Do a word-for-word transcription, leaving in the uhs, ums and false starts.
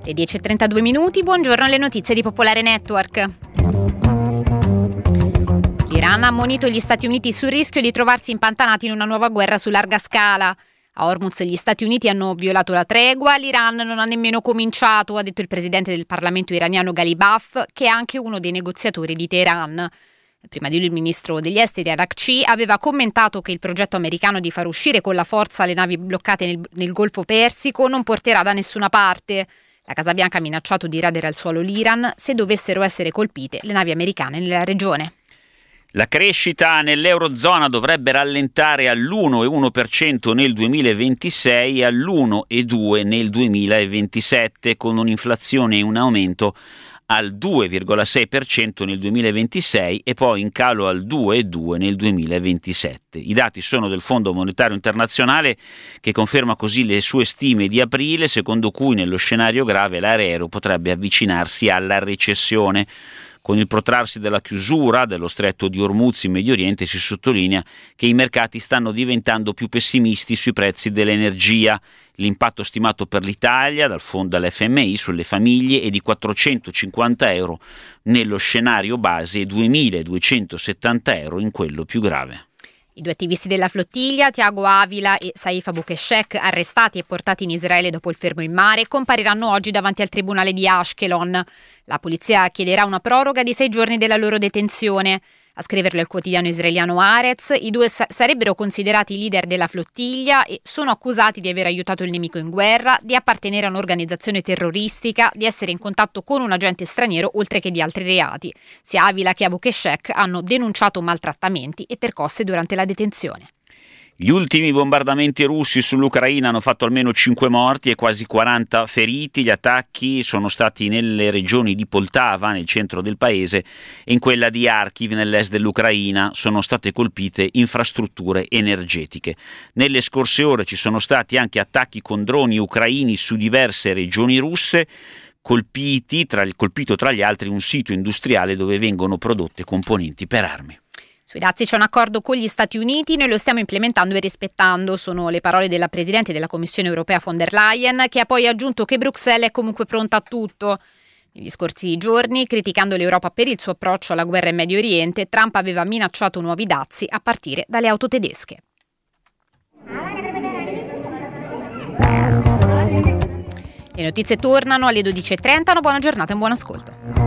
Le dieci e trentadue minuti, buongiorno alle notizie di Popolare Network. L'Iran ha ammonito gli Stati Uniti sul rischio di trovarsi impantanati in una nuova guerra su larga scala. A Hormuz gli Stati Uniti hanno violato la tregua, l'Iran non ha nemmeno cominciato, ha detto il presidente del Parlamento iraniano Ghalibaf, che è anche uno dei negoziatori di Teheran. Prima di lui il ministro degli esteri Arakci aveva commentato che il progetto americano di far uscire con la forza le navi bloccate nel, nel Golfo Persico non porterà da nessuna parte. La Casa Bianca ha minacciato di radere al suolo l'Iran se dovessero essere colpite le navi americane nella regione. La crescita nell'Eurozona dovrebbe rallentare all'uno virgola uno per cento nel duemilaventisei e all'uno virgola due per cento nel duemilaventisette, con un'inflazione in aumento al due virgola sei per cento nel duemilaventisei e poi in calo al due virgola due per cento nel duemilaventisette. I dati sono del Fondo Monetario Internazionale, che conferma così le sue stime di aprile, secondo cui nello scenario grave l'area euro potrebbe avvicinarsi alla recessione. Con il protrarsi della chiusura dello stretto di Hormuz in Medio Oriente si sottolinea che i mercati stanno diventando più pessimisti sui prezzi dell'energia. L'impatto stimato per l'Italia dal fondo dell'F M I sulle famiglie è di quattrocentocinquanta euro nello scenario base e duemiladuecentosettanta euro in quello più grave. I due attivisti della flottiglia, Tiago Avila e Saif Abukeshek, arrestati e portati in Israele dopo il fermo in mare, compariranno oggi davanti al tribunale di Ashkelon. La polizia chiederà una proroga di sei giorni della loro detenzione. A scriverlo il quotidiano israeliano Haaretz, i due sa- sarebbero considerati leader della flottiglia e sono accusati di aver aiutato il nemico in guerra, di appartenere a un'organizzazione terroristica, di essere in contatto con un agente straniero, oltre che di altri reati. Sia Avila che Abukeshek hanno denunciato maltrattamenti e percosse durante la detenzione. Gli ultimi bombardamenti russi sull'Ucraina hanno fatto almeno cinque morti e quasi quaranta feriti. Gli attacchi sono stati nelle regioni di Poltava, nel centro del paese, e in quella di Kharkiv, nell'est dell'Ucraina. Sono state colpite infrastrutture energetiche. Nelle scorse ore ci sono stati anche attacchi con droni ucraini su diverse regioni russe, colpiti tra, colpito tra gli altri un sito industriale dove vengono prodotte componenti per armi. Sui dazi c'è un accordo con gli Stati Uniti, noi lo stiamo implementando e rispettando, sono le parole della Presidente della Commissione Europea von der Leyen, che ha poi aggiunto che Bruxelles è comunque pronta a tutto. Negli scorsi giorni, criticando l'Europa per il suo approccio alla guerra in Medio Oriente, Trump aveva minacciato nuovi dazi a partire dalle auto tedesche. Le notizie tornano alle dodici e trenta, una buona giornata e un buon ascolto.